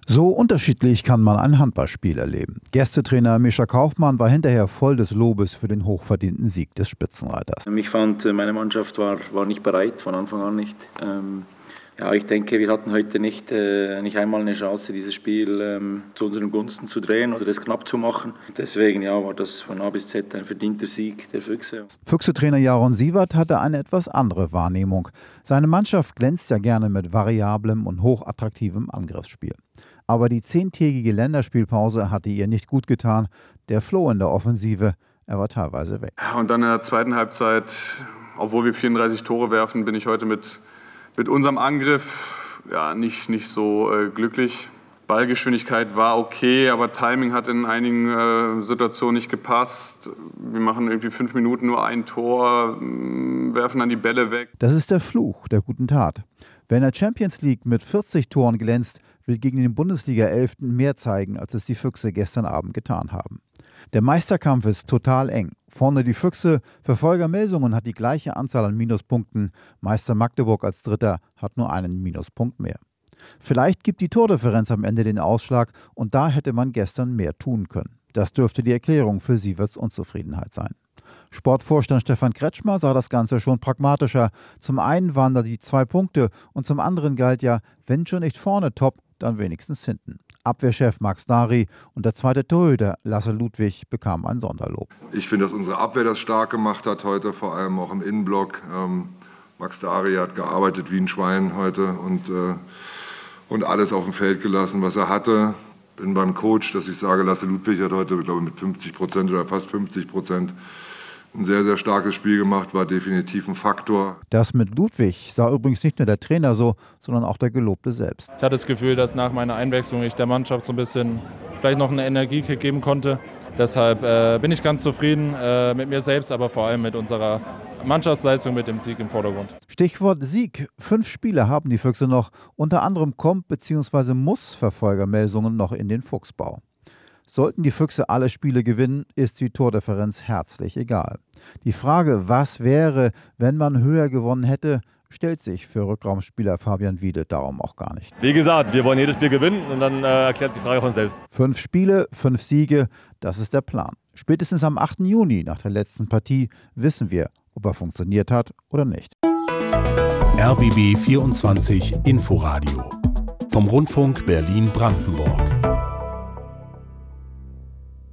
So unterschiedlich kann man ein Handballspiel erleben. Gästetrainer Mischa Kaufmann war hinterher voll des Lobes für den hochverdienten Sieg des Spitzenreiters. Ich fand, meine Mannschaft war nicht bereit, von Anfang an nicht. Ich denke, wir hatten heute nicht einmal eine Chance, dieses Spiel zu unseren Gunsten zu drehen oder es knapp zu machen. Deswegen war das von A bis Z ein verdienter Sieg der Füchse. Füchse-Trainer Jaron Siewert hatte eine etwas andere Wahrnehmung. Seine Mannschaft glänzt ja gerne mit variablem und hochattraktivem Angriffsspiel. Aber die 10-tägige Länderspielpause hatte ihr nicht gut getan. Der Flow in der Offensive, er war teilweise weg. Und dann in der zweiten Halbzeit, obwohl wir 34 Tore werfen, bin ich heute mit unserem Angriff nicht so glücklich. Ballgeschwindigkeit war okay, aber Timing hat in einigen Situationen nicht gepasst. Wir machen irgendwie 5 Minuten nur ein Tor, werfen dann die Bälle weg. Das ist der Fluch der guten Tat. Wer in der Champions League mit 40 Toren glänzt, will gegen den Bundesliga-11. mehr zeigen, als es die Füchse gestern Abend getan haben. Der Meisterkampf ist total eng. Vorne die Füchse, Verfolger Melsungen hat die gleiche Anzahl an Minuspunkten. Meister Magdeburg als Dritter hat nur einen Minuspunkt mehr. Vielleicht gibt die Tordifferenz am Ende den Ausschlag und da hätte man gestern mehr tun können. Das dürfte die Erklärung für Sieverts Unzufriedenheit sein. Sportvorstand Stefan Kretschmer sah das Ganze schon pragmatischer. Zum einen waren da die 2 Punkte und zum anderen galt ja, wenn schon nicht vorne top, dann wenigstens hinten. Abwehrchef Max Dari und der zweite Torhüter Lasse Ludwig bekamen ein Sonderlob. Ich finde, dass unsere Abwehr das stark gemacht hat heute, vor allem auch im Innenblock. Max Dari hat gearbeitet wie ein Schwein heute und alles auf dem Feld gelassen, was er hatte. Bin beim Coach, dass ich sage, Lasse Ludwig hat heute, glaube ich, mit 50% oder fast 50% ein sehr, sehr starkes Spiel gemacht, war definitiv ein Faktor. Das mit Ludwig sah übrigens nicht nur der Trainer so, sondern auch der Gelobte selbst. Ich hatte das Gefühl, dass nach meiner Einwechslung ich der Mannschaft so ein bisschen vielleicht noch einen Energiekick geben konnte. Deshalb bin ich ganz zufrieden mit mir selbst, aber vor allem mit unserer Mannschaftsleistung, mit dem Sieg im Vordergrund. Stichwort Sieg. 5 Spiele haben die Füchse noch. Unter anderem kommt bzw. muss Verfolger Melsungen noch in den Fuchsbau. Sollten die Füchse alle Spiele gewinnen, ist die Tordifferenz herzlich egal. Die Frage, was wäre, wenn man höher gewonnen hätte, stellt sich für Rückraumspieler Fabian Wiede darum auch gar nicht. Wie gesagt, wir wollen jedes Spiel gewinnen und dann erklärt die Frage von selbst. 5 Spiele, 5 Siege, das ist der Plan. Spätestens am 8. Juni nach der letzten Partie wissen wir, ob er funktioniert hat oder nicht. RBB 24 Inforadio vom Rundfunk Berlin-Brandenburg.